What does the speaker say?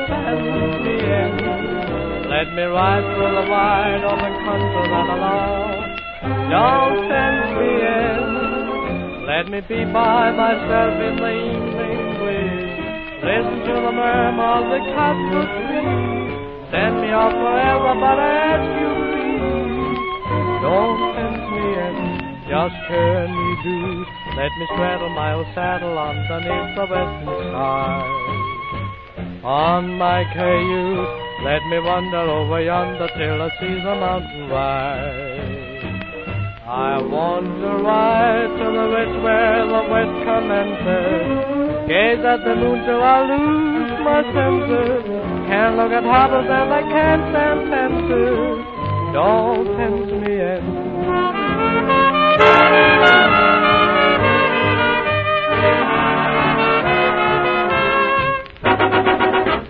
send me in. Let me ride through the wide open country right along. Don't send me in. Let me be by myself in the evening breeze. Listen to the murmur of the cottonwood trees. Send me off forever, but I ask you please, don't send me in, just turn me loose. Let me straddle my old saddle underneath the western sky. On my cayuse, let me wander over yonder till I see the mountain rise. I want to ride to the west where the west commences. Gaze at the moon till I lose my senses. Can't look at harbors and I can't stand